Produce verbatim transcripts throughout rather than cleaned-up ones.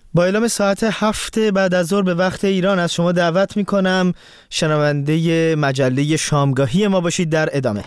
با اعلام ساعت هفت بعد از ظهر به وقت ایران از شما دعوت میکنم شنونده مجله شامگاهی ما باشید. در ادامه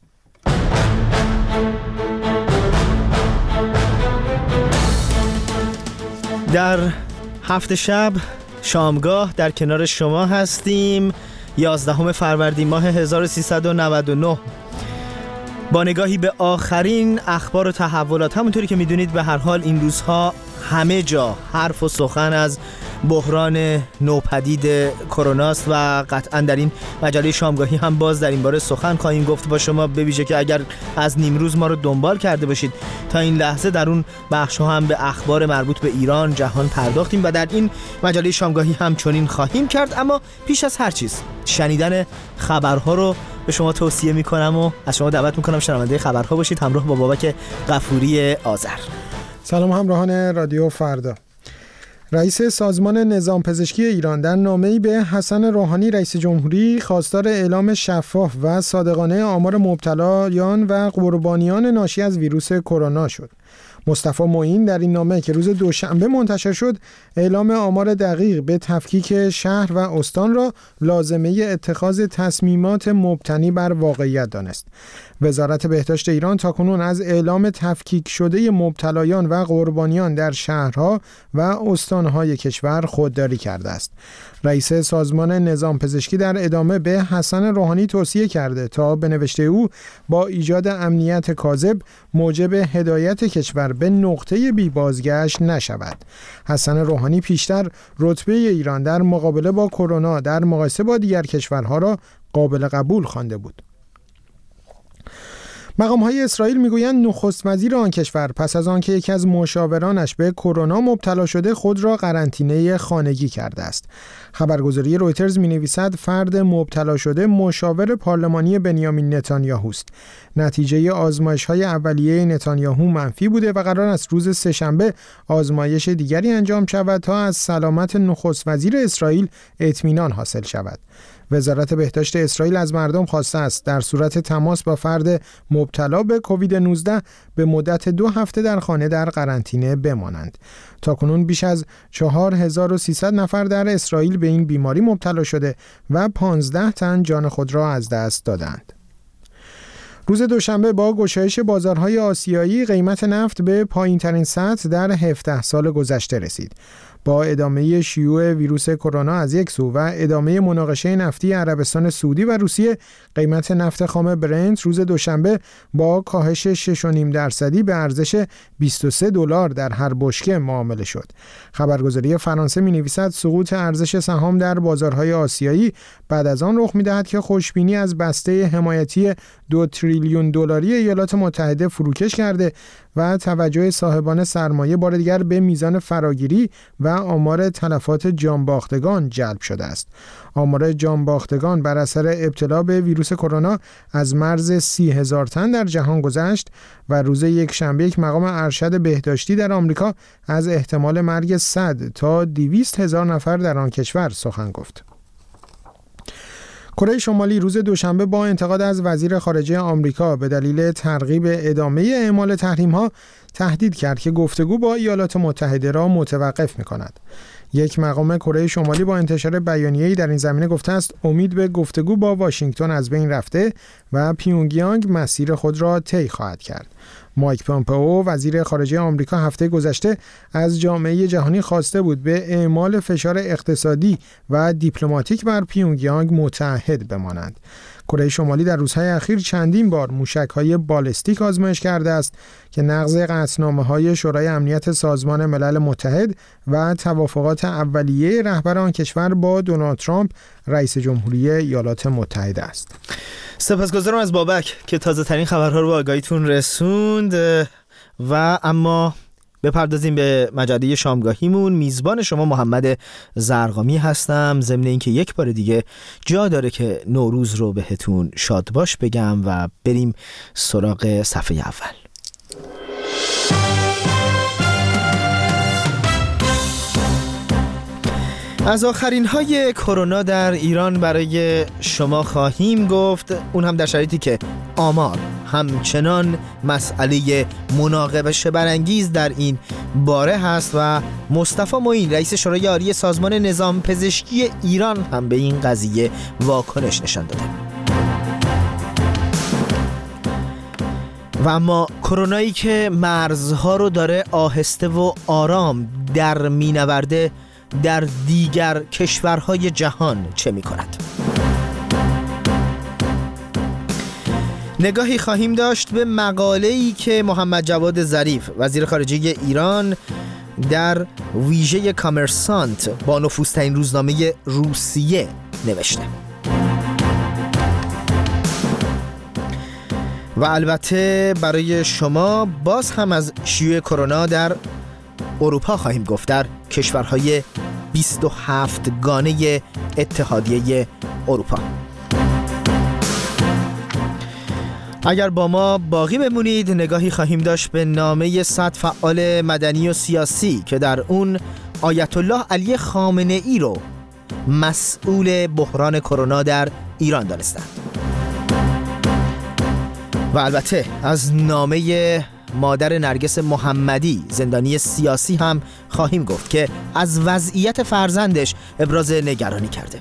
در هفت شب شامگاه در کنار شما هستیم. یازدهم فروردین ماه هزار و سیصد و نود و نه با نگاهی به آخرین اخبار و تحولات. همونطوری که میدونید به هر حال این روزها همه جا حرف و سخن از بحران نوپدید کروناست و قطعا در این مجله شامگاهی هم باز در این باره سخن خواهیم گفت با شما، به ویژه که اگر از نیمروز ما رو دنبال کرده باشید تا این لحظه در اون بخش ها هم به اخبار مربوط به ایران جهان پرداختیم و در این مجله شامگاهی هم چنین خواهیم کرد. اما پیش از هر چیز شنیدن خبرها رو به شما توصیه میکنم و از شما دعوت میکنم شنونده خبرها باشید همراه با بابک غفوری آذر. سلام همراهان رادیو فردا. رئیس سازمان نظام پزشکی ایران در نامه‌ای به حسن روحانی رئیس جمهوری خواستار اعلام شفاف و صادقانه آمار مبتلایان و قربانیان ناشی از ویروس کرونا شد. مصطفی معین در این نامه که روز دوشنبه منتشر شد اعلام آمار دقیق به تفکیک شهر و استان را لازمه اتخاذ تصمیمات مبتنی بر واقعیت دانست. وزارت بهداشت ایران تاکنون از اعلام تفکیک شده مبتلایان و قربانیان در شهرها و استانهای کشور خودداری کرده است. رئیس سازمان نظام پزشکی در ادامه به حسن روحانی توصیه کرده تا به نوشته او با ایجاد امنیت کاذب موجب هدایت کشور به نقطه بی بازگشت نشود. حسن روحانی پیشتر رتبه ایران در مقابله با کرونا در مقایسه با دیگر کشورها را قابل قبول خوانده بود. مقام‌های اسرائیل میگویند نخست وزیر آن کشور پس از آنکه یکی از مشاورانش به کرونا مبتلا شده خود را قرنطینه خانگی کرده است. خبرگزاری رویترز می‌نویسد فرد مبتلا شده مشاور پارلمانی بنیامین نتانیاهو است. نتیجه آزمایش‌های اولیه نتانیاهو منفی بوده و قرار است روز سه‌شنبه آزمایش دیگری انجام شود تا از سلامت نخست وزیر اسرائیل اطمینان حاصل شود. وزارت بهداشت اسرائیل از مردم خواسته است در صورت تماس با فرد مبتلا به کووید نوزده به مدت دو هفته در خانه در قرنطینه بمانند. تاکنون بیش از چهار هزار و سیصد نفر در اسرائیل به این بیماری مبتلا شده و پانزده تن جان خود را از دست دادند. روز دوشنبه با گشایش بازارهای آسیایی قیمت نفت به پایین‌ترین سطح در هفده سال گذشته رسید. با ادامه شیوع ویروس کرونا از یک سو و ادامه مناقشه نفتی عربستان سعودی و روسیه، قیمت نفت خام برنت روز دوشنبه با کاهش شش و نیم درصدی به ارزش بیست و سه دلار در هر بشکه معامله شد. خبرگزاری فرانسه می‌نویسد سقوط ارزش سهام در بازارهای آسیایی بعد از آن رخ می‌دهد که خوشبینی از بسته حمایتی دو تریلیون دلاری ایالات متحده فروکش کرده و توجه صاحبان سرمایه بار دیگر به میزان فراگیری و آمار تلفات جانباختگان جلب شده است. آمار جانباختگان بر اثر ابتلا به ویروس کرونا از مرز سی هزار تن در جهان گذشت و روز یک شنبه یک مقام ارشد بهداشتی در آمریکا از احتمال مرگ صد تا دویست هزار نفر در آن کشور سخن گفت. کره شمالی روز دوشنبه با انتقاد از وزیر خارجه آمریکا به دلیل ترغیب ادامه اعمال تحریم‌ها تهدید کرد که گفتگو با ایالات متحده را متوقف می‌کند. یک مقام کره شمالی با انتشار بیانیه‌ای در این زمینه گفته است امید به گفتگو با واشنگتن از بین رفته و پیونگیانگ مسیر خود را طی خواهد کرد. مایک پومپئو وزیر خارجه آمریکا هفته گذشته از جامعه جهانی خواسته بود به اعمال فشار اقتصادی و دیپلماتیک بر پیونگیانگ متعهد بمانند. کره شمالی در روزهای اخیر چندین بار موشک‌های بالستیک آزمایش کرده است که نقض قطعنامه‌های شورای امنیت سازمان ملل متحد و توافقات اولیه رهبر آن کشور با دونالد ترامپ رئیس جمهوری ایالات متحده است. سپاسگزارم از بابک که تازه ترین خبرها رو به آگاهیتون رسوند و اما بپردازیم به مجله شامگاهیمون. میزبان شما محمد زرقامی هستم. ضمن اینکه یک بار دیگه جا داره که نوروز رو بهتون شاد باش بگم و بریم سراغ صفحه اول. از آخرین های کرونا در ایران برای شما خواهیم گفت، اون هم در شرایطی که آمار همچنان مسئله مناقشه برانگیز در این باره هست و مصطفی معین رئیس شورای عالی سازمان نظام پزشکی ایران هم به این قضیه واکنش نشان داده. و اما کرونایی که مرزها رو داره آهسته و آرام در مینورده در دیگر کشورهای جهان چه می کند؟ نگاهی خواهیم داشت به مقاله‌ای که محمد جواد ظریف وزیر خارجه ایران در ویژه کامرسانت با نفوذترین روزنامه روسیه نوشته. و البته برای شما باز هم از شیوع کرونا در اروپا خواهیم گفت، در کشورهای بیست و هفت گانه اتحادیه اروپا. اگر با ما باقی بمونید نگاهی خواهیم داشت به نامه صد فعال مدنی و سیاسی که در اون آیت الله علی خامنه ای رو مسئول بحران کرونا در ایران دانستند. و البته از نامه مادر نرگس محمدی زندانی سیاسی هم خواهیم گفت که از وضعیت فرزندش ابراز نگرانی کرده.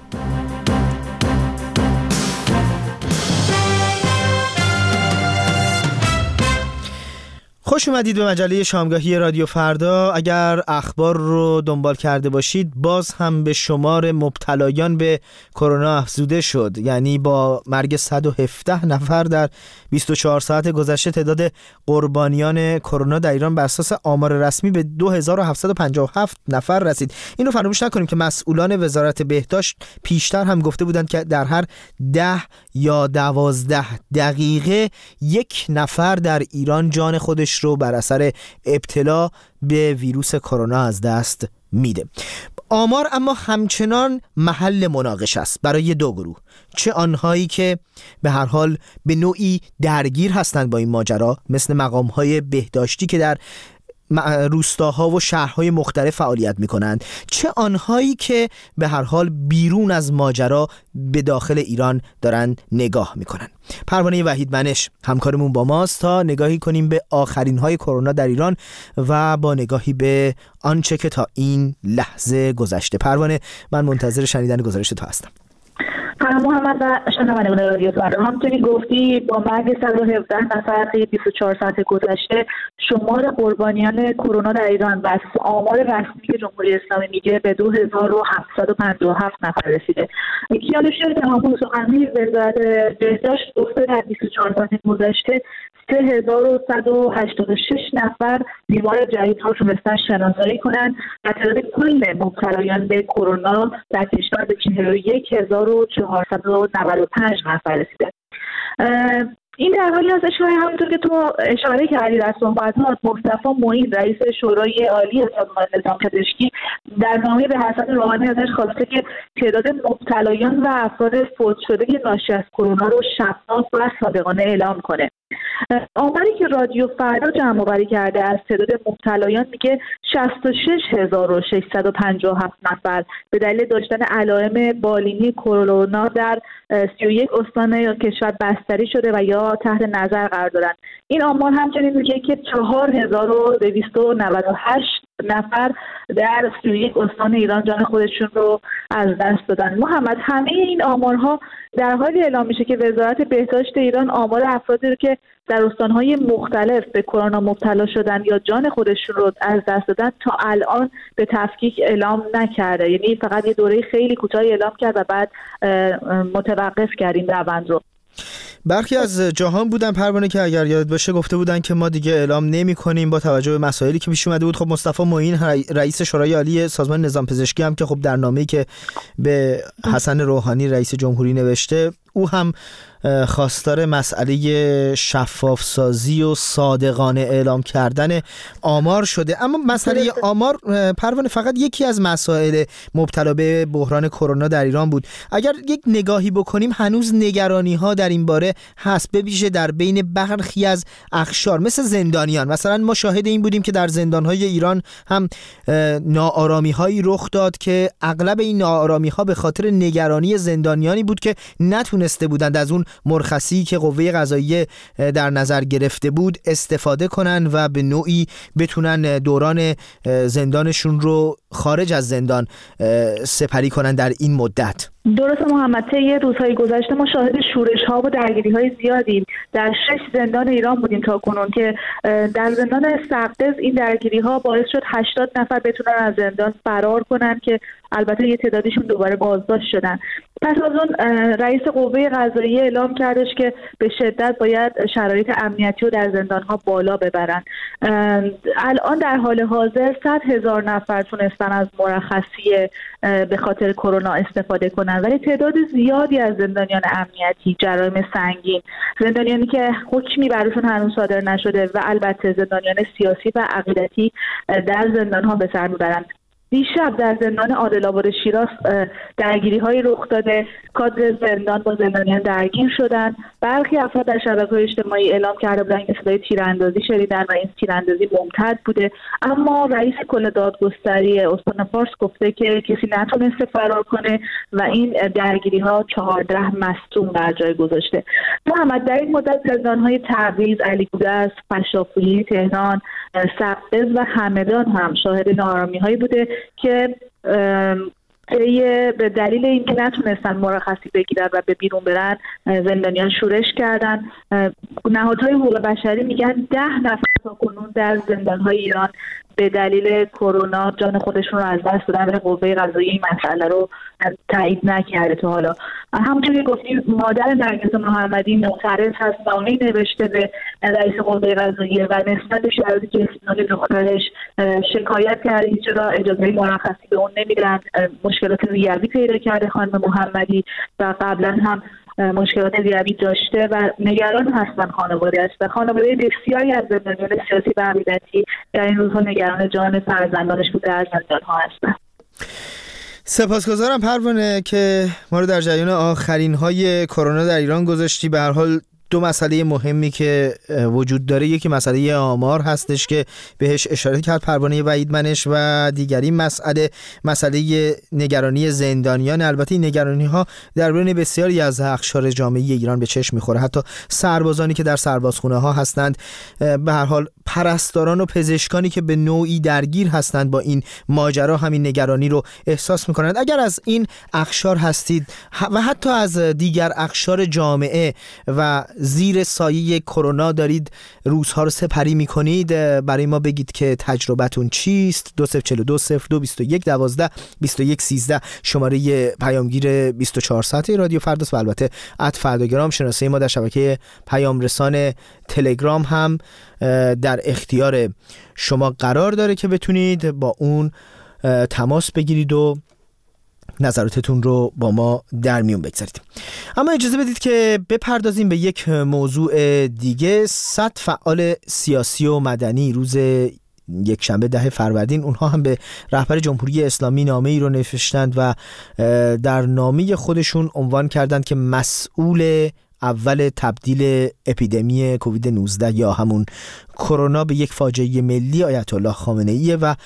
خوش اومدید به مجله شامگاهی رادیو فردا. اگر اخبار رو دنبال کرده باشید باز هم به شمار مبتلایان به کرونا افزوده شد، یعنی با مرگ صد و هفده نفر در بیست و چهار ساعت گذشته تعداد قربانیان کرونا در ایران بر اساس آمار رسمی به دو هزار و هفتصد و پنجاه و هفت نفر رسید. اینو فراموش نکنیم که مسئولان وزارت بهداشت پیشتر هم گفته بودند که در هر ده یا دوازده دقیقه یک نفر در ایران جان خودش رو بر اثر ابتلا به ویروس کرونا از دست میده. آمار اما همچنان محل مناقشه است برای دو گروه، چه آنهایی که به هر حال به نوعی درگیر هستند با این ماجرا مثل مقام‌های بهداشتی که در روستاها و شهرهای مختلف فعالیت میکنند، چه آنهایی که به هر حال بیرون از ماجرا به داخل ایران دارن نگاه میکنن. پروانه وحید منش همکارمون با ماست تا نگاهی کنیم به آخرین های کرونا در ایران و با نگاهی به آنچه که تا این لحظه گذشته. پروانه، من منتظر شنیدن گزارش تو هستم. محمد و شنوندگان رادیو فردا، همونطوری گفتی با مرگ صد و هفده نفر طی بیست و چهار ساعت گذشته شمار قربانیان کرونا در ایران بر اساس آمار رسمی که جمهوری اسلامی میگه به دو هزار و هفتصد و پنجاه و هفت نفر رسیده. کیانوشی تمام سخنگوی وزارت بهداشت گفته در بیست و چهار ساعت گذشته سه هزار و صد و هشتاد و شش نفر بیمار جدید ها تونستن شناسایی کنند و تعداد کل مبتلایان به کرونا در کشور به چهل و یک هزار و چهارصد و نود و پنج نفر رسیده. این در حالی هستش که همونطور که تو اشاره کردی در صحبتات، مصطفی معین رئیس شورای عالی سازمان نظام پزشکی در نامه به حسن روحانی ازش خواسته که تعداد مبتلایان و افراد فوت شده ناشی از کرونا رو شفاف و صادقانه اعلام کنه. آماری که رادیو فردا جمع آوری کرده از تعداد مبتلایان میگه شصت و شش هزار و ششصد و پنجاه و هفت نفر به دلیل داشتن علائم بالینی کرونا در سی و یک استان کشور بستری شده و یا تحت نظر قرار دارن. این آمار همچنین میگه که چهار هزار و دویست و نود و هشت نفر در سی و یک استان ایران جان خودشون رو از دست دادن. محمد، همه این آمارها در حالی اعلام میشه که وزارت بهداشت ایران آمار افرادی رو که در استانهای مختلف به کرونا مبتلا شدن یا جان خودشون رو از دست دادن تا الان به تفکیک اعلام نکرده، یعنی فقط یه دوره خیلی کوتاهی اعلام کرد و بعد متوقف کرد این روند رو. برخی از جهان بودن پروانه که اگر یاد باشه گفته بودن که ما دیگه اعلام نمی کنیم با توجه به مسائلی که پیش اومده بود. خب مصطفی معین رئیس شورای عالی سازمان نظام پزشکی هم که خب در نامه‌ای که به حسن روحانی رئیس جمهوری نوشته، او هم خواستار مسئله شفاف سازی و صادقانه اعلام کردن آمار شده. اما مسئله آمار پروانه فقط یکی از مسائل مبتلا به بحران کرونا در ایران بود. اگر یک نگاهی بکنیم هنوز نگرانی ها در این باره هست، به ویژه در بین برخی از اقشار مثل زندانیان. مثلا ما شاهد این بودیم که در زندان‌های ایران هم ناآرامی‌هایی رخ داد که اغلب این ناآرامی‌ها به خاطر نگرانی زندانیانی بود که نتونه تونسته بودند از اون مرخصی که قوه قضاییه در نظر گرفته بود استفاده کنن و به نوعی بتونن دوران زندانشون رو خارج از زندان سپری کنن در این مدت. درست محمد، طی روزهای گذشته ما شاهد شورش‌ها و درگیری‌های زیادی در شش زندان ایران بودیم تا کنون که در زندان سقز این درگیری‌ها باعث شد هشتاد نفر بتونن از زندان فرار کنن که البته یه تعدادیشون دوباره بازداشت شدن. پس از اون رئیس قوه قضاییه اعلام کردش که به شدت باید شرایط امنیتی رو در زندان‌ها بالا ببرن. الان در حال حاضر صد هزار نفر تونستن از مرخصی به خاطر کرونا استفاده کنن، ولی تعداد زیادی از زندانیان امنیتی، جرایم سنگین، زندانیانی که حکمی براشون هنوز صادر نشده و البته زندانیان سیاسی و عقیدتی در زندان‌ها به سر میبرند. دیشب در زندان عادل‌آباد شیراز درگیری‌های رخ داده، کادر زندان با زندانیان درگیر شدند. برخی افراد در شبکه‌های اجتماعی اعلام کرده بودند که صدای تیراندازی شنیدن و این تیراندازی ممتد بوده، اما رئیس کل دادگستری استان فارس گفته که کسی نتونسته فرار کنه و این درگیری‌ها چهارده مصدوم بر جای گذاشته. محمد، در این مدت زندان‌های تعویض، علیگودرز، فشافولی، تهران، سقز و همدان هم شاهد ناآرامی‌هایی بوده که به دلیل اینکه نتونستن مرخصی بگیرن و به بیرون برن زندانیان شورش کردن. نهادهای حقوق بشری میگن ده نفر تا کنون در زندان‌های ایران به دلیل کرونا جان خودشون رو از دست دادن و قوه قضاییه این مسئله رو تایید نکرده تا حالا. همونطور که گفتیم مادر نرگس محمدی معترض هست، نامه‌ای نوشته به رئیس قوه قضاییه و نسبت به شرایطی که استناد دخترش شکایت کرده چرا اجازه مرخصی به اون نمیدن. مشکلات ریوی پیدا کرده خانم محمدی و قبلا هم مشکلات ریوی داشته و نگران هستن خانواده است. خانواده بسیاری از زندانیان سیاسی و عقیدتی در این روزها نگران جان فرزندانش بوده از زندان‌ها هستند. سپاسگزارم پروانه که ما رو در جریان آخرین های کرونا در ایران گذاشتی. به هر حال دو مسئله مهمی که وجود داره، یکی مسئله آمار هستش که بهش اشاره کرد پروانه وحیدمنش و دیگری مسئله مسئله نگرانی زندانیان. البته این نگرانی ها در بین بسیاری از اقشار جامعه ایران به چشم میخوره، حتی سربازانی که در سربازخونه ها هستند، به هر حال پرستاران و پزشکانی که به نوعی درگیر هستند با این ماجرا همین نگرانی رو احساس میکنند. اگر از این اقشار هستید و حتی از دیگر اقشار جامعه و زیر سایه کرونا دارید روزها رو سپری میکنید، برای ما بگید که تجربتون چیست. دو صفر چهل و دو صفر دو بیست و یک دوازده بیست و یک سیزده شماره پیامگیر بیست و چهار ساعته رادیو فرداست و البته ات فرداگرام شناسه ما در شبکه پیام رسان تلگرام هم در اختیار شما قرار داره که بتونید با اون تماس بگیرید و نظراتتون رو با ما در میون بگذارید. اما اجازه بدید که بپردازیم به یک موضوع دیگه. صد فعال سیاسی و مدنی روز یک شنبه ده فروردین اونها هم به رهبر جمهوری اسلامی نامه ای رو نوشتند و در نامه خودشون عنوان کردند که مسئول اول تبدیل اپیدمی کووید نوزده یا همون کرونا به یک فاجعه ملی آیت الله خامنه ایه و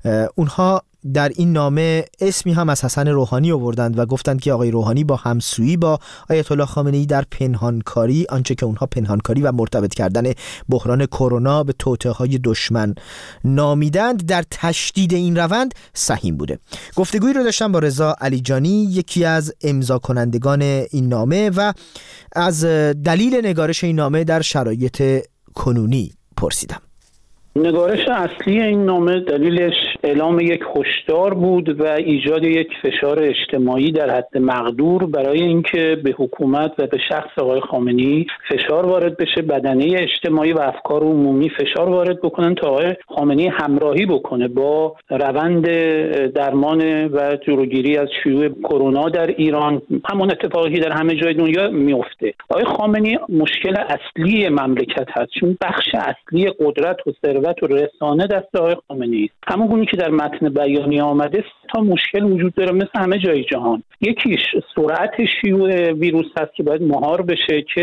اونها در این نامه اسمی هم از حسن روحانی آوردند و گفتند که آقای روحانی با همسویی با آیت الله خامنه ای در پنهانکاری، آنچه که اونها پنهانکاری و مرتبط کردن بحران کرونا به توطئه‌های دشمن نامیدند، در تشدید این روند سهیم بوده. گفتگویی رو داشتم با رضا علیجانی، یکی از امضا کنندگان این نامه، و از دلیل نگارش این نامه در شرایط کنونی پرسیدم. نگارش اصلی این نامه دلیلش اعلام یک هشدار بود و ایجاد یک فشار اجتماعی در حد مقدور برای اینکه به حکومت و به شخص آقای خامنه‌ای فشار وارد بشه، بدنه اجتماعی و افکار عمومی فشار وارد بکنن تا آقای خامنه‌ای همراهی بکنه با روند درمان و جلوگیری از شیوع کرونا در ایران، همون اتفاقی در همه جای دنیا میفته. آقای خامنه‌ای مشکل اصلی مملکت هست، چون بخش اصلی قدرت و ثروت و رسانه دست آقای خامنه‌ای است. همونگونه که در متن بیانیه آمده تا مشکل وجود داره مثل همه جای جهان. یکیش سرعت شیوع ویروس هست که باید مهار بشه که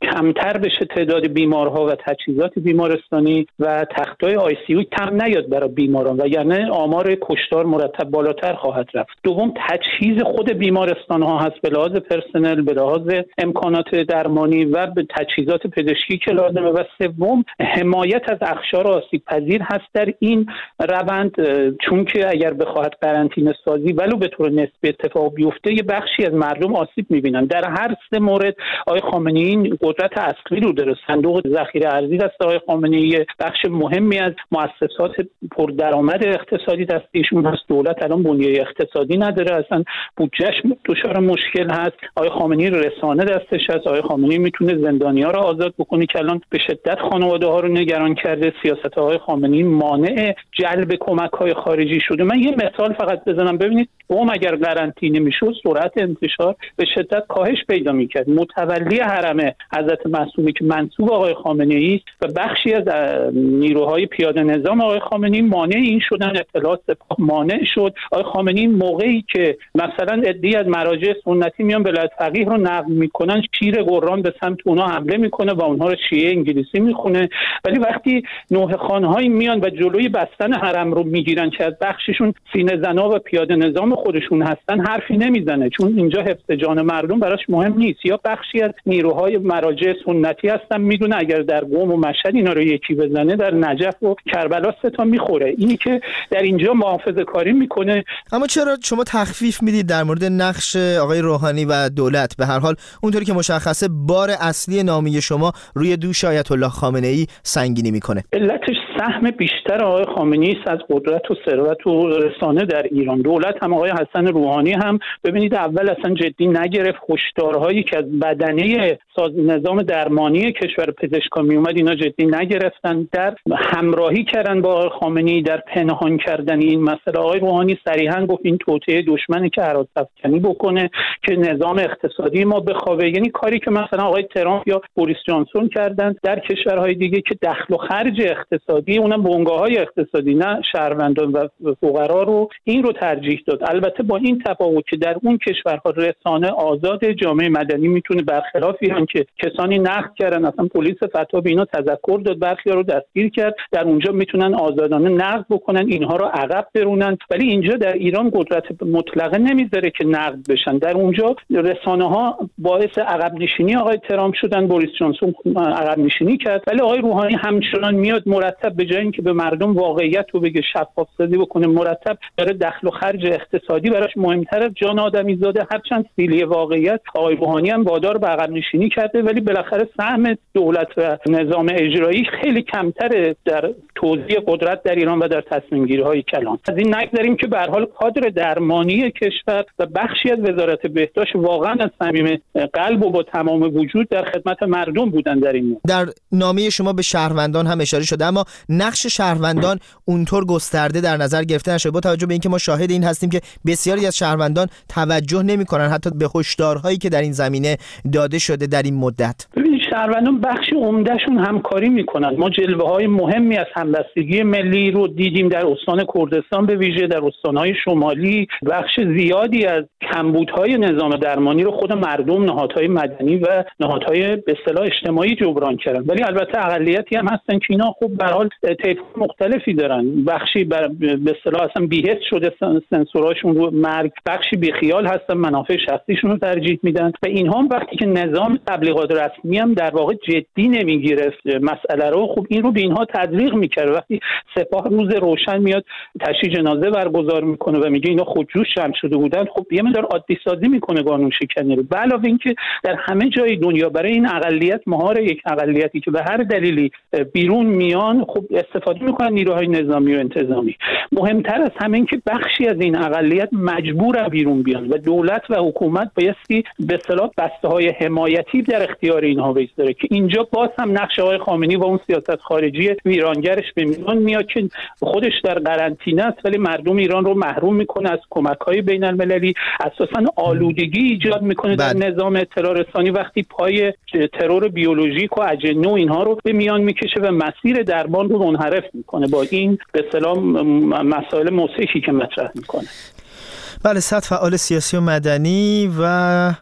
کمتر بشه تعداد بیمارها و تجهیزات بیمارستانی و تختای آی سی یو کم نیاد برای بیماران و یعنی آمار کشتار مرتب بالاتر خواهد رفت. دوم تجهیز خود بیمارستان ها هست به لحاظ پرسنل، به لحاظ امکانات درمانی و به تجهیزات پزشکی که لازمه. و سوم حمایت از اقشار آسیب پذیر هست در این روند، چون که اگر بخواهد قرنطینه سازی ولو به طور نسبی اتفاق بیفته یه بخشی از مردم آسیب میبینن. در هر سه مورد آقای خامنه‌ای این قدرت اصلی رو داره. صندوق ذخیره ارزی دست آقای خامنه‌ای، بخش مهمی از مؤسسات پردرآمد اقتصادی دست ایشون هست. دولت الان بنیه اقتصادی نداره، اصلا بودجهش دچار مشکل هست. آقای خامنه‌ای رسانه دستش هست. آقای خامنه‌ای میتونه زندانی‌ها رو آزاد بکنه که الان به شدت خانواده‌ها رو نگران کرده. سیاست آقای خامنه‌ای مانع جلب کمک‌های خارجی شده. من یه مثال فقط بزنم ببینید، قم اگر قرنطینه میشد سرعت انتشار به شدت کاهش پیدا میکرد. متولی حرم حضرت معصومی که منسوب آقای خامنه‌ای و بخشی از نیروهای پیاده نظام آقای خامنه‌ای مانع این شدن، اطلاعات سپاه مانع شد. آقای خامنه‌ای موقعی که مثلا عده‌ای از مراجع سنتی میان ولایت فقیه رو نقل میکنن، شیر قرآن به سمت اونها حمله میکنه و اونها رو شیعه انگلیسی میخونه. ولی وقتی نوحه خانه‌هایی میان و جلوی بستن حرم رو میگیرن که از بخششون سینه زنا و پیاده نظام خودشون هستن، حرفی نمیزنه، چون اینجا حفظ جان مردم براش مهم نیست. یا بخشی از نیروهای مراجع سنتی هستن میدونه اگر در قم و مشهد اینا رو یکی بزنه در نجف و کربلا سه تا میخوره. اینی که در اینجا محافظه کاری میکنه. اما چرا شما تخفیف میدید در مورد نقش آقای روحانی و دولت؟ به هر حال اونطوری که مشخصه بار اصلی نامی شما روی دوش آیت الله خامنه‌ای سنگینی میکنه. علتش سهم بیشتر آقای خامنه‌ای است از قدرت و ثروت و رسانه در ایران. دولت هم آقای حسن روحانی هم ببینید اول اصلا جدی نگرفت. هشدارهایی که از بدنه ساز نظام درمانی کشور پزشکا می اومد اینا جدی نگرفتن. در همراهی کردن با آقای خامنه‌ای در پنهان کردن این مسئله. آقای روحانی صریحا گفت این توطئه دشمنی که هراس‌افکنی بکنه که نظام اقتصادی ما بخوابه. یعنی کاری که مثلا آقای ترامپ یا بوریس جانسون کردن در کشورهای دیگه که دخل و خرج اقتصادی، اونم بنگاه‌های اقتصادی نه شهروندان و فقرا رو، این رو ترجیح داد. البته با این تفاوت که در اون کشورها رسانه آزاد، جامعه مدنی میتونه برخلاف ایران که کسانی نقد کردن، اصلا پلیس فتا به اینا تذکر داد، برخیا رو دستگیر کرد، در اونجا میتونن آزادانه نقد بکنن، اینها رو عقب برونن. ولی اینجا در ایران قدرت مطلقه نمیذاره که نقد بشن. در اونجا رسانه ها باعث عقب نشینی آقای ترامپ شدن، بوریس جانسون عقب نشینی کرد، ولی آقای روحانی همچنان میاد مرتب به جای اینکه به مردم واقعیت رو بگه، شفاف سازی بکنه، مرتب داره دخل و خرج اقتصادی براش مهمتر از جان آدمی زاده. هرچند سیلی واقعیت آقای روحانی هم وادار به عقب نشینی کرده، ولی بالاخره سهم دولت و نظام اجرایی خیلی کمتره در توزیع قدرت در ایران و در تصمیم گیری های کلان. از این نگذریم که به هر حال کادر درمانی کشور و بخشی از وزارت بهداشت واقعا از صمیم قلب و با تمام وجود در خدمت مردم بودن. در این در نامه شما به شهروندان هم اشاره شده، اما نقش شهروندان اونطور گسترده در نظر گرفته نشده، با توجه به اینکه ما شاهد این هستیم که بسیاری از شهروندان توجه نمی‌کنن حتی به هشدارهایی که در این زمینه داده شده در این مدت. ببینید شهروندان بخش عمدهشون همکاری میکنن. ما جلوه‌های مهمی از همبستگی ملی رو دیدیم در استان کردستان، به ویژه در استان‌های شمالی. بخش زیادی از کمبودهای نظام درمانی رو خود مردم، نهادهای مدنی و نهادهای به اصطلاح اجتماعی جبران کردن. ولی البته اقلیتی هم هستن که اینا خب به هر حال طیف مختلفی دارن. بخشی به اصطلاح اصلا بی‌حس شده سنسوراشون رو مرگ، بخشی بیخیال هستن، منافع شخصیشون رو ترجیح میدن. و اینها هم وقتی که نظام تبلیغات رسمی هم در واقع جدی نمیگرفت مسئله رو، خب این رو به اینها تزریق میکرد. وقتی سپاه روز روشن میاد تشییع جنازه برگزار میکنه و میگه اینا خودجوش جمع شده بودن، خب یه مقدار عادی سازی میکنه قانون شکنی رو. به علاوه اینکه در همه جای دنیا برای این اقلیت، مهار یک اقلیتی که به هر دلیلی بیرون میان، خب استفاده میکنن نیروهای نظامی و انتظامی. مهمتر از همه این که بخشی از این اقلیت مجبور بیرون بیان و دولت و حکومت بایستی به اصطلاح بسته‌های حمایتی در اختیار اینها بگذاره که اینجا باز هم نقش آقای خامنه‌ای و اون سیاست خارجی ویرانگرش به میان میاد که خودش در قرنطینه است ولی مردم ایران رو محروم میکنه از کمک‌های بین‌المللی، اساساً آلودگی ایجاد میکنه در نظام اطلاع رسانی وقتی پای ترور بیولوژیک و اجنه اینها رو به میان میکشه و مسیر درمان رو منحرف میکنه با این به اصطلاح مسائل موسیقی که مطرح میکنه. بله، صد فعال سیاسی و مدنی و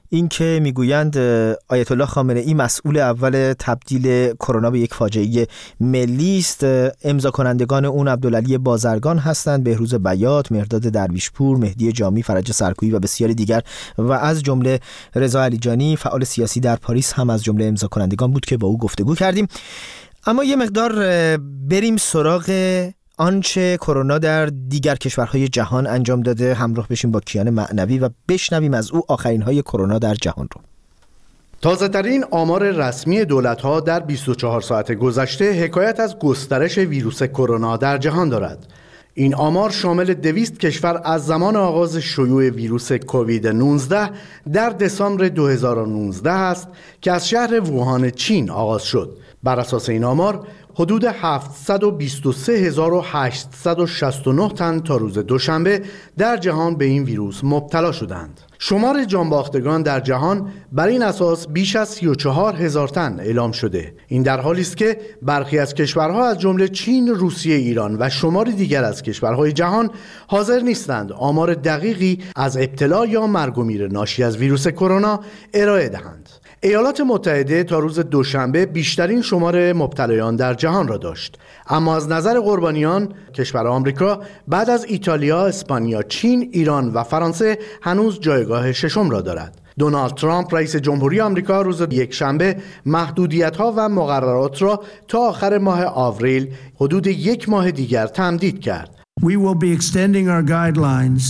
این که میگویند آیت الله خامنه ای مسئول اول تبدیل کرونا به یک فاجعه ملی است. امضا کنندگان اون عبدالعلی بازرگان هستند، بهروز بیات، مهرداد درویشپور، مهدی جامی، فرج سرکویی و بسیاری دیگر و از جمله رضا علیجانی فعال سیاسی در پاریس هم از جمله امضا کنندگان بود که با او گفتگو کردیم. اما یه مقدار بریم سراغ آنچه کرونا در دیگر کشورهای جهان انجام داده. همراه بشیم با کیان معنوی و بشنویم از او آخرین های کرونا در جهان رو. تازه ترین آمار رسمی دولت‌ها در بیست و چهار ساعت گذشته حکایت از گسترش ویروس کرونا در جهان دارد. این آمار شامل دویست کشور از زمان آغاز شیوع ویروس کووید نوزده در دسامبر دو هزار و نوزده است که از شهر ووهان چین آغاز شد. بر اساس این آمار حدود هفتصد و بیست و سه هزار و هشتصد و شصت و نه تن تا روز دوشنبه در جهان به این ویروس مبتلا شدند. شمار جانباختگان در جهان بر این اساس بیش از سی و چهار هزار تن اعلام شده. این در حالی است که برخی از کشورها از جمله چین، روسیه، ایران و شماری دیگر از کشورهای جهان حاضر نیستند آمار دقیقی از ابتلا یا مرگ و میر ناشی از ویروس کرونا ارائه دهند. ایالات متحده تا روز دوشنبه بیشترین شمار مبتلایان در جهان را داشت، اما از نظر قربانیان کشور آمریکا بعد از ایتالیا، اسپانیا، چین، ایران و فرانسه هنوز جایگاه ششم را دارد. دونالد ترامپ رئیس جمهوری آمریکا روز یکشنبه محدودیت‌ها و مقررات را تا آخر ماه آوریل حدود یک ماه دیگر تمدید کرد. We will be extending our guidelines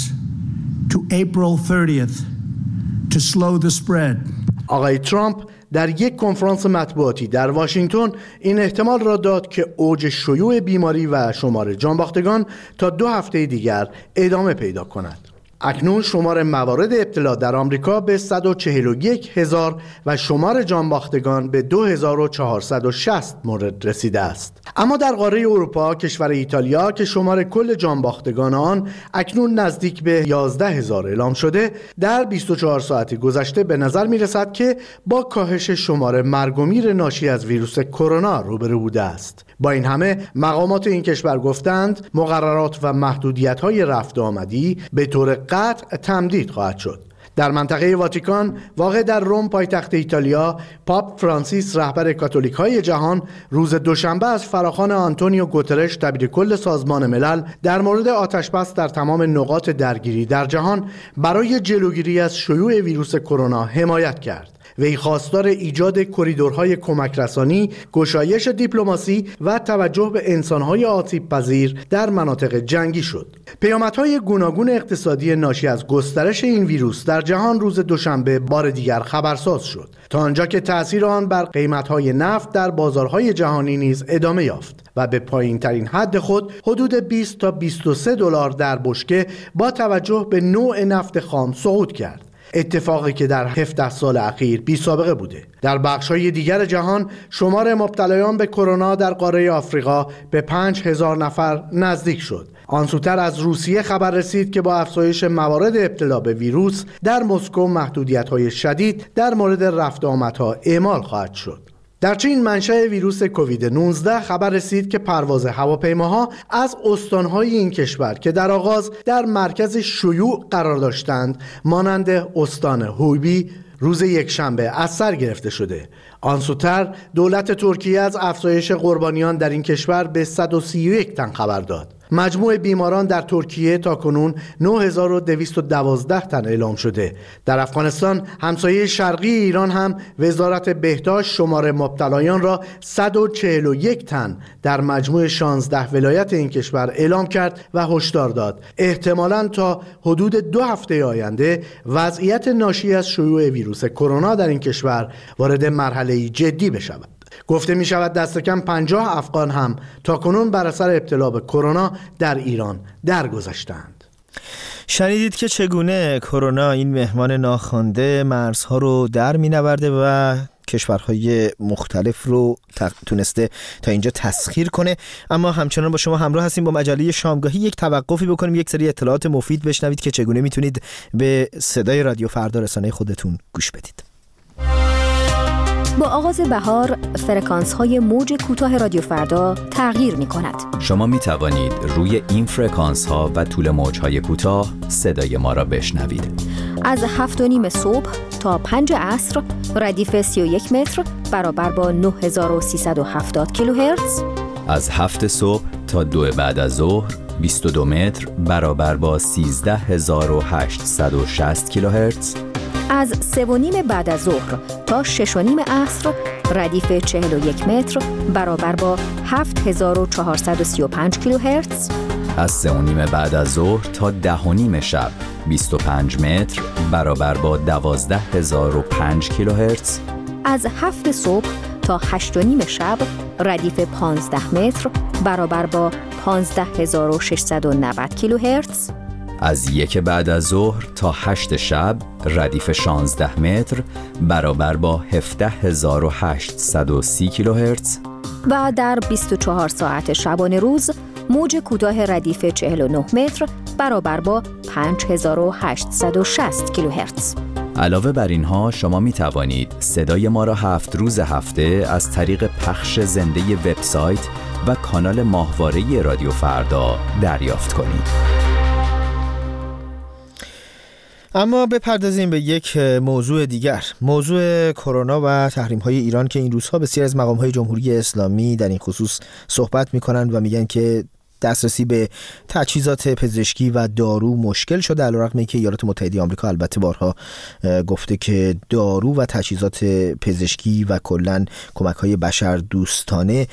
to April thirtieth to slow the spread. آقای ترامپ در یک کنفرانس مطبوعاتی در واشنگتن این احتمال را داد که اوج شیوع بیماری و شمار جانباختگان تا دو هفته دیگر ادامه پیدا کند. اکنون شمار موارد ابتلا در آمریکا به صد و چهل و یک هزار و شمار جانباختگان به دو هزار و چهارصد و شصت مورد رسیده است. اما در قاره اروپا کشور ایتالیا که شمار کل جانباختگان آن اکنون نزدیک به یازده هزار اعلام شده، در بیست و چهار ساعت گذشته به نظر می رسد که با کاهش شمار مرگ و میر ناشی از ویروس کرونا روبرو بوده است. با این همه مقامات این کشور گفتند مقررات و محدودیت‌های رفت و آمدی به طور قطع تمدید خواهد شد. در منطقه واتیکان واقع در روم پایتخت ایتالیا، پاپ فرانسیس رهبر کاتولیک‌های جهان روز دوشنبه از فراخوان آنتونیو گوترش دبیر کل سازمان ملل در مورد آتش‌بس در تمام نقاط درگیری در جهان برای جلوگیری از شیوع ویروس کرونا حمایت کرد. وی خواستار ایجاد کریدورهای کمک رسانی، گشایش دیپلماسی و توجه به انسانهای آسیب پذیر در مناطق جنگی شد. پیامدهای گوناگون اقتصادی ناشی از گسترش این ویروس در جهان روز دوشنبه بار دیگر خبرساز شد، تا آنجا که تأثیر آن بر قیمتهای نفت در بازارهای جهانی نیز ادامه یافت و به پایین ترین حد خود حدود بیست تا بیست و سه دلار در بشکه با توجه به نوع نفت خام صعود کرد. اتفاقی که در هفده سال اخیر بی سابقه بوده. در بخش‌های دیگر جهان شمار مبتلایان به کرونا در قاره آفریقا به پنج هزار نفر نزدیک شد. آن سوتر از روسیه خبر رسید که با افزایش موارد ابتلا به ویروس در مسکو محدودیت‌های شدید در مورد رفت و آمدها اعمال خواهد شد. در چین منشأ ویروس کووید نوزده خبر رسید که پرواز هواپیماها از استانهای این کشور که در آغاز در مرکز شیوع قرار داشتند مانند استان هویبی روز یکشنبه از سر گرفته شده. آن سوتر دولت ترکیه از افزایش قربانیان در این کشور به صد و سی و یک تن خبر داد. مجموع بیماران در ترکیه تاکنون نه هزار و دویست و دوازده تن اعلام شده. در افغانستان همسایه شرقی ایران هم وزارت بهداشت شمار مبتلایان را صد و چهل و یک تن در مجموع شانزده ولایت این کشور اعلام کرد و هشدار داد احتمالاً تا حدود دو هفته آینده وضعیت ناشی از شیوع ویروس کرونا در این کشور وارد مرحله جدی بشود. گفته می شود دست کم پنجاه افغان هم تا کنون بر اثر ابتلا به کرونا در ایران درگذشتند. شنیدید که چگونه کرونا این مهمان ناخوانده مرزها رو در می نورده و کشورهای مختلف رو تونسته تا اینجا تسخیر کنه. اما همچنان با شما همراه هستیم با مجله شامگاهی. یک توقفی بکنیم، یک سری اطلاعات مفید بشنوید که چگونه میتونید به صدای رادیو فردا رسانه خودتون گوش بدید. با آغاز بهار فرکانس‌های موج کوتاه رادیو فردا تغییر می‌کند. شما می‌توانید روی این فرکانس‌ها و طول موج‌های کوتاه صدای ما را بشنوید. از هفت و نیم صبح تا پنج عصر ردیف سی و یک متر برابر با نه هزار و سیصد و هفتاد کیلوهرتز. از هفت صبح تا دو بعد از ظهر بیست و دو متر برابر با سیزده هزار و هشتصد و شصت کیلوهرتز. از سه و نیم بعد از ظهر تا شش و نیم عصر ردیف چهل و یک متر برابر با هفت هزار و چهارصد و سی و پنج کیلوهرتز. از سه و نیم بعد از ظهر تا ده و نیم شب بیست و پنج متر برابر با دوازده هزار و پنج کیلوهرتز. از هفت صبح تا هشت و نیم شب ردیف پانزده متر برابر با پانزده هزار و ششصد و نود کیلوهرتز. از یک بعد از ظهر تا هشت شب ردیف شانزده متر برابر با هفده هزار و هشتصد و سی کیلوهرتز. و در بیست و چهار ساعت شبانه روز موج کوتاه ردیف چهل و نه متر برابر با پنج هزار و هشتصد و شصت کیلوهرتز. علاوه بر اینها شما می توانید صدای ما را هفت روز هفته از طریق پخش زنده وبسایت و کانال ماهواره رادیو فردا دریافت کنید. اما بپردازیم به یک موضوع دیگر، موضوع کرونا و تحریم‌های ایران که این روزها بسیار از مقام‌های جمهوری اسلامی در این خصوص صحبت می‌کنند و میگن که دسترسی به تجهیزات پزشکی و دارو مشکل شده، علیرغم اینکه ایالات متحده آمریکا البته بارها گفته که دارو و تجهیزات پزشکی و کلاً کمک‌های بشر دوستانه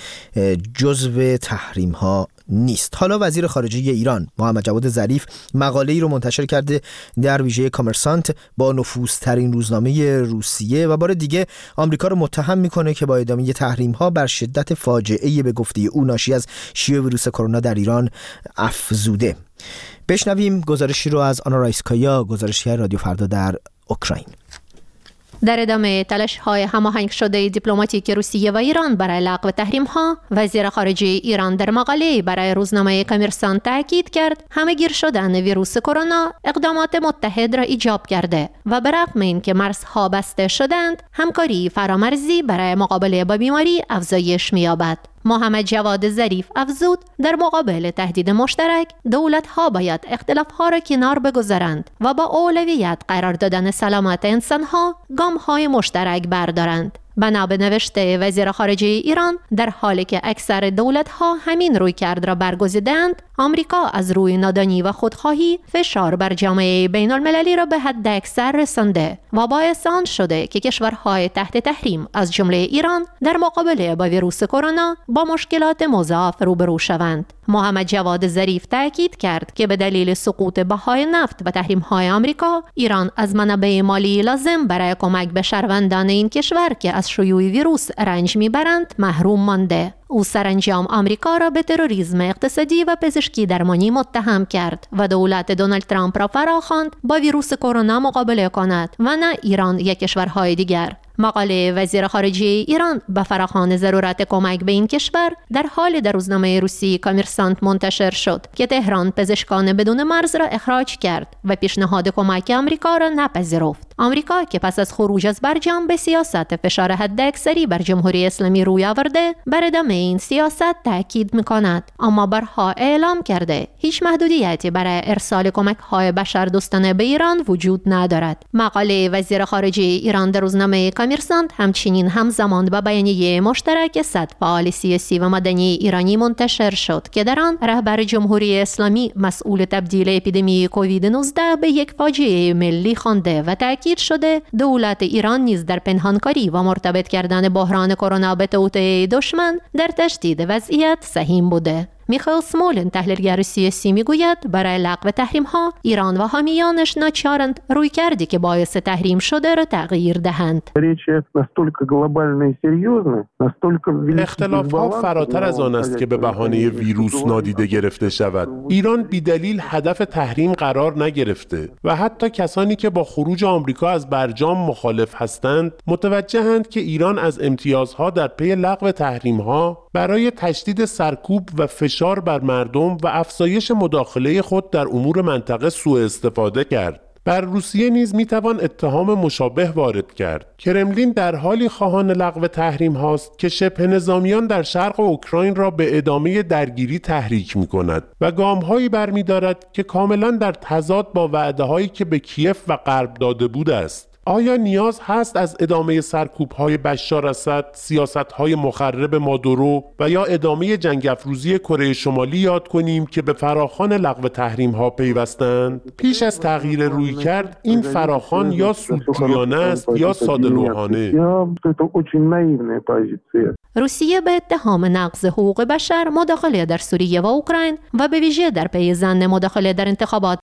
جزو تحریم‌ها نیست. حالا وزیر خارجه ایران محمد جواد ظریف مقاله‌ای رو منتشر کرده در ویژه کامرسانت با نفوذترین روزنامه روسیه و بار دیگه آمریکا رو متهم میکنه که با ادامه تحریم‌ها بر شدت فاجعه‌ای به گفته او ناشی از شیوع ویروس کرونا در ایران افزوده. بشنویم گزارشی رو از آنا رایسکایا، گزارشگر رادیو فردا در اوکراین. در ادامه تلاش‌های هماهنگ شده دیپلماتیک روسیه و ایران برای لغو تحریم‌ها، وزیر خارجه ایران در مقاله‌ای برای روزنامه کامرسانت تاکید کرد همه‌گیر شدن ویروس کرونا اقدامات متحد را ایجاب کرده و برغم اینکه مرزها بسته شدند، همکاری فرامرزی برای مقابله با بیماری افزایش می‌یابد. محمد جواد ظریف افزود در مقابل تهدید مشترک دولت‌ها باید اختلاف‌ها را کنار بگذارند و با اولویت قرار دادن سلامت انسان‌ها گام‌های مشترک بردارند. بنا به نوشته وزیر خارجه ایران، در حالی که اکثر دولت‌ها همین رویکرد را برگزیدند، آمریکا از روی نادانی و خودخواهی فشار بر جامعه بین‌المللی را به حد اکثر رسانده و باعث آن شده که کشورهای تحت تحریم از جمله ایران در مقابله با ویروس کرونا با مشکلات مضاعف روبرو شوند. محمد جواد ظریف تاکید کرد که به دلیل سقوط بهای نفت و تحریم‌های آمریکا، ایران از منابع مالی لازم برای کمک به شهروندان این کشور که از شیوع ویروس رنج میبرند محروم مانده. او سرانجام آمریکا را به تروریسم اقتصادی و پزشکی درمانی متهم کرد و دولت دونالد ترامپ را فراخواند با ویروس کرونا مقابله کند و نه ایران یا کشورهای دیگر. مقاله وزیر خارجه ایران به فراخوان ضرورت کمک به این کشور در حال در روزنامه روسی کامرسانت منتشر شد که تهران پزشکان بدون مرز را اخراج کرد و پیشنهاد کمک آمریکا را نپذیرفت. آمریکا که پس از خروج از برجام به سیاست فشار حداکثری بر جمهوری اسلامی روی آورده، بر ادامه این سیاست تاکید می‌کند، اما برها اعلام کرده هیچ محدودیتی برای ارسال کمک‌های بشردوستانه به ایران وجود ندارد. مقاله وزیر خارجه ایران در روزنامه کامرسانت همچنین همزمان با بیانیه مشترک صد فعال سیاسی و مدنی ایرانی منتشر شد که در آن رهبر جمهوری اسلامی مسئول تبدیل اپیدمی کووید نوزده به یک فاجعه ملی خوانده و تاکید شده دولت ایران نیز در پنهانکاری و مرتبط کردن بحران کرونا به توطئه دشمن در تشدید وضعیت سهیم بوده. میخائیل سمولین تحلیلگر سیاسی میگوید برای لغو تحریم‌ها ایران و حامیانش ناچارند روی کردی که باعث تحریم شده را تغییر دهند. اختلاف‌ها فراتر از آن است که به بهانه ویروس نادیده گرفته شود. ایران بی‌دلیل هدف تحریم قرار نگرفته و حتی کسانی که با خروج آمریکا از برجام مخالف هستند متوجهند که ایران از امتیازها در پی لغو تحریم‌ها برای تشدید سرکوب و فشار بر مردم و افزایش مداخله خود در امور منطقه سوء استفاده کرد. بر روسیه نیز میتوان اتهام مشابه وارد کرد. کرملین در حالی خواهان لغو تحریم هاست که شبه نظامیان در شرق اوکراین را به ادامه درگیری تحریک میکند و گام‌هایی برمی‌دارد که کاملا در تضاد با وعده‌هایی که به کیف و غرب داده بوده است. آیا نیاز هست از ادامه سرکوب‌های بشار اسد، سیاست‌های مخرب مادورو و یا ادامه جنگ افروزی کره شمالی یاد کنیم که به فراخوان لغو تحریم‌ها پیوستند؟ پیش از تغییر رویکرد این فراخوان یا سودجویانه است یا ساده‌لوحانه. روسیه به اتهام نقض حقوق بشر، مداخله در سوریه و اوکراین و به ویژه در پی ظن مداخله در انتخابات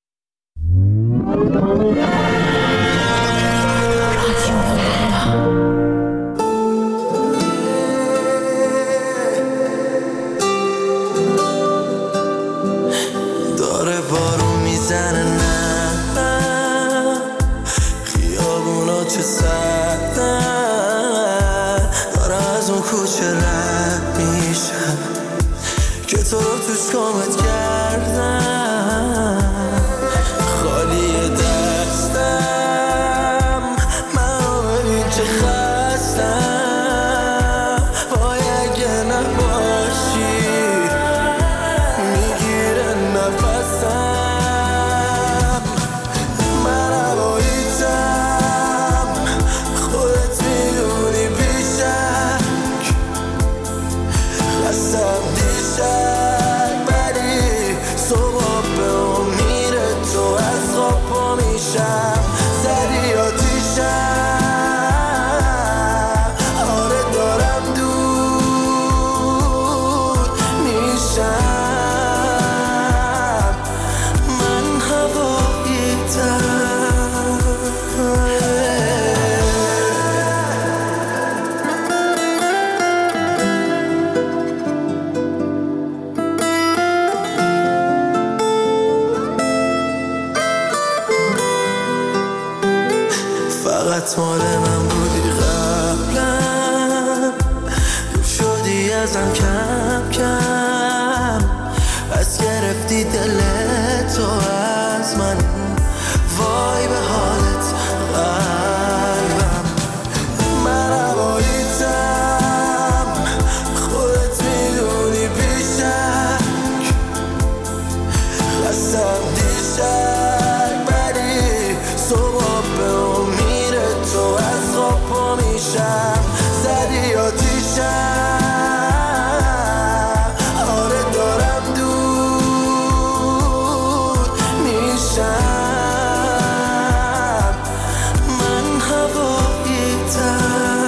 داره بارون میزنه، نه خیابونا چه سردن، داره از اون کوچه رد میشم که تو رو توش کامت کردم، خالی دستم من رو ببین چه خستم، وای اگه نباشی میگیره نفسم، من هواییتم خودت میدونی بیشک، خستم دیشک ولی صبح به امید تو از خواب پا میشم، زدی آتیشم، آره دارم دور میشم، من هواییتم. فقط مال من بودی قبلا، دور شدی ازم کم کم، بس گرفتی دل تو از من، وای به حالت قلبم، من هواییتم خودت میدونی بیشک، خستم دیشک ولی صبح به امید تو از خواب پا میشم، زدی آتیشم، آره دارم دور میشم، من هواییتم.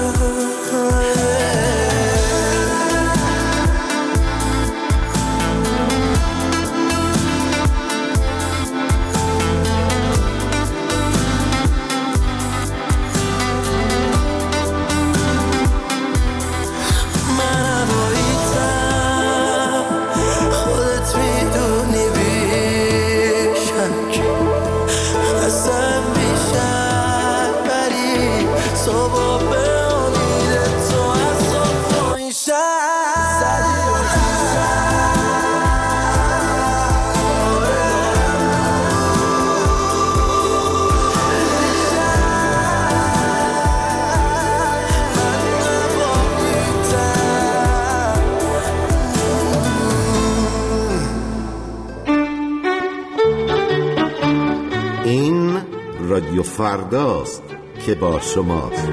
این رادیو فرداست که با شماست.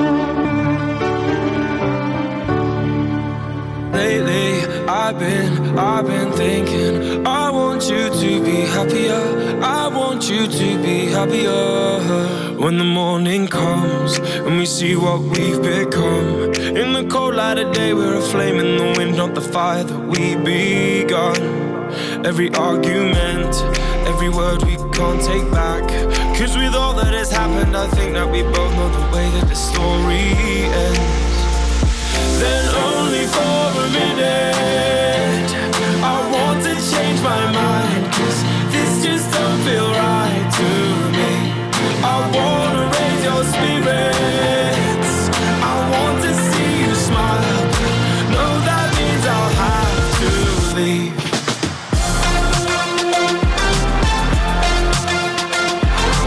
Lately I've been, I've been thinking I want you to be happier, I want you to be happier. When the morning comes and we see what we've become, in the cold light of day we're a flame in the wind, not the fire that we begun. Every argument, every word we can't take back, 'cause with all that has happened I think that we both know the way that the story ends. Then only for a minute I want to change my mind, 'cause this just don't feel right to me. I wanna raise your spirits, I want to see you smile, no that means I'll have to leave.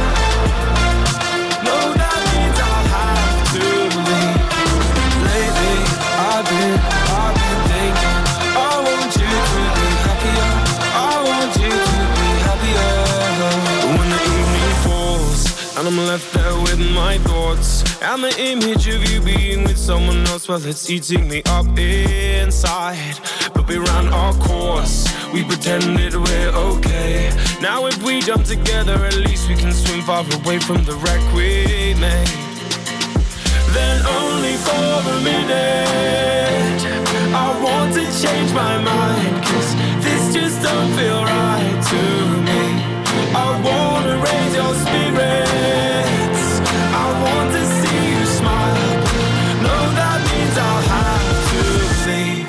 and I'm left there with my thoughts and the image of you being with someone else. Well, it's eating me up inside, but we ran our course, we pretended we're okay. Now if we jump together, at least we can swim far away from the wreck we made. Then only for a minute I want to change my mind, 'cause this just don't feel right to me. I wanna raise your spirits, I want to see you smile. No, that means I'll have to leave.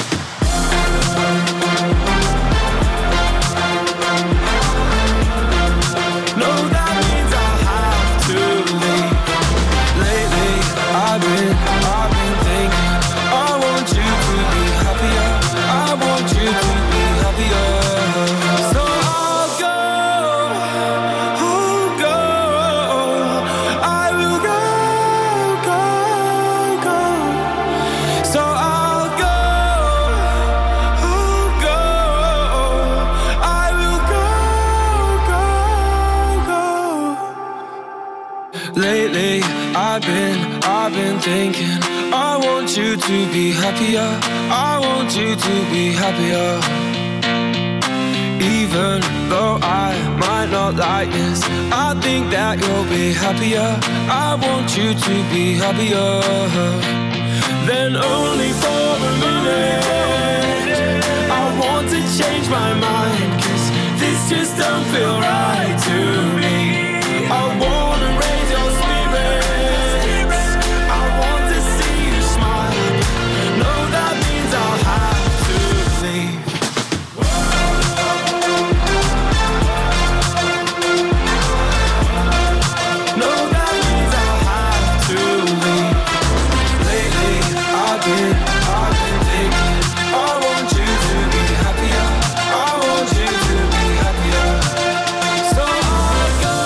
No, that means I'll have to leave. Lately, I've been, I've been thinking, I want you to be happier, I want you to be happier. So I'll go, I'll go, I will go, go, go. So I'll go, I'll go, I will go, go, go. Lately, I've been, I've been thinking, I want you to be happier, I want you to be happier. Even though I might not like this, I think that you'll be happier, I want you to be happier. Then only for a minute I want to change my mind, 'cause this just don't feel right to me. I wanna raise your spirits, I want to see you smile. No, that means I'll have to leave. No, that means I'll have to leave. Lately, I've been, I've been thinking, I want you to be happier, I want you to be happier. So I'll go,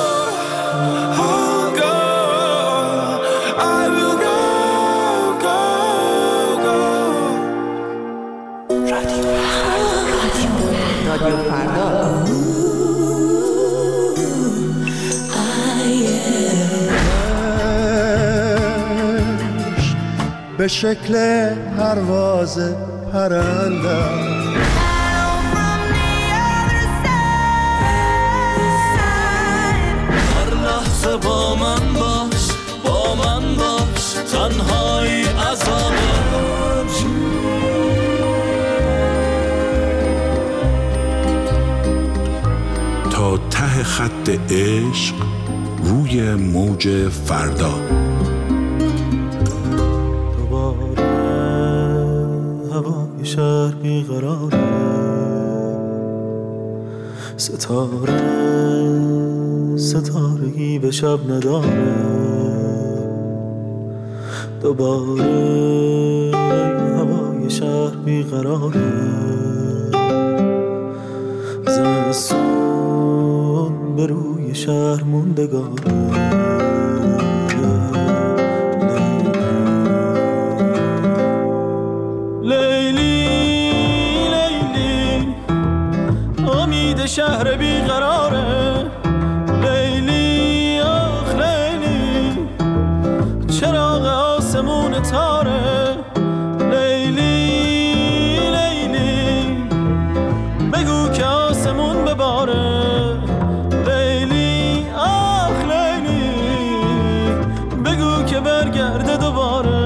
I'll go, I will go, go, go. رادیو فردا. به شکل پرواز پرندم هر لحظه با من باش، با من باش، تنهایی عذابه. تا ته خط عشق روی موج فردا. هوای شهر بیقراره، ستاره ستارگی به شب نداره. دوباره هوای شهر بیقراره، زمستون به روی شهر موندگاره. شهر بیقراره، لیلی آخ لیلی، چراغ آسمون تاره. لیلی لیلی، بگو که آسمون بباره. لیلی آخ لیلی، بگو که برگرده دوباره.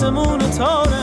آسمون تاره